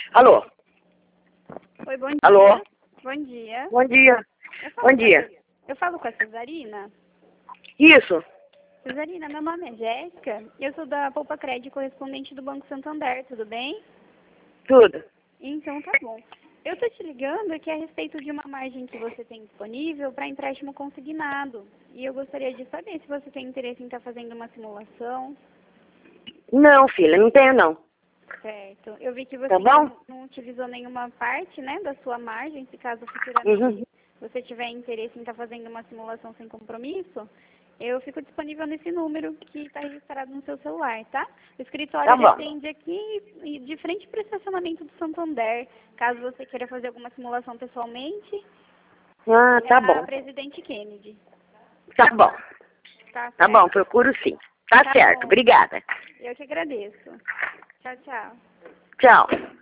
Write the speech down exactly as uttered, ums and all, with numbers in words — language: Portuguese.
Alô? Oi, bom dia. Alô? Bom dia. Bom dia. Eu falo Bom dia. com a- eu falo com a Cesarina. Isso. Cesarina, meu nome é Jéssica. Eu sou da Poupa Crédito, correspondente do Banco Santander, tudo bem? Tudo. Então tá bom. Eu tô te ligando aqui a respeito de uma margem que você tem disponível para empréstimo consignado. E eu gostaria de saber se você tem interesse em estar fazendo uma simulação. Não, filha, não tenho não. Certo. Eu vi que você Tá ainda bom? não, não utilizou nenhuma parte, né, da sua margem, se caso futuramente Uhum. você tiver interesse em estar fazendo uma simulação sem compromisso, eu fico disponível nesse número que está registrado no seu celular, tá? O escritório Tá ele bom. atende aqui e de frente para o estacionamento do Santander. Caso você queira fazer alguma simulação pessoalmente, Ah, é tá na bom. Presidente Kennedy. Tá bom. Tá Tá bom, certo? procuro sim. Tá Tá certo, bom. obrigada. Eu que agradeço. Tchau, tchau. Tchau.